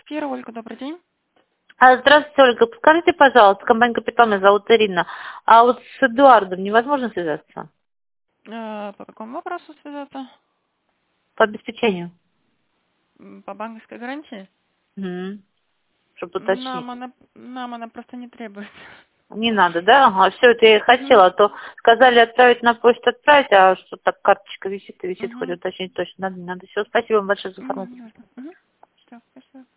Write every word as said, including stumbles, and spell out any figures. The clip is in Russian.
Кира, Ольга, добрый день. А, Здравствуйте, Ольга. Подскажите, пожалуйста, компания «Капитал», меня зовут Ирина. А вот с Эдуардом невозможно связаться? Э, По какому вопросу связаться? По обеспечению. М, По банковской гарантии? Угу. Чтобы уточнить. Нам она, нам она просто не требуется. Не надо, да? Ага, все это я и Мгм. хотела. А то сказали отправить на почту, отправить, а что так карточка висит и висит, хоть Мгм. уточнить точно надо, не надо. Все, спасибо вам большое за Мгм, информацию. не нужно. Мгм. Всё, спасибо.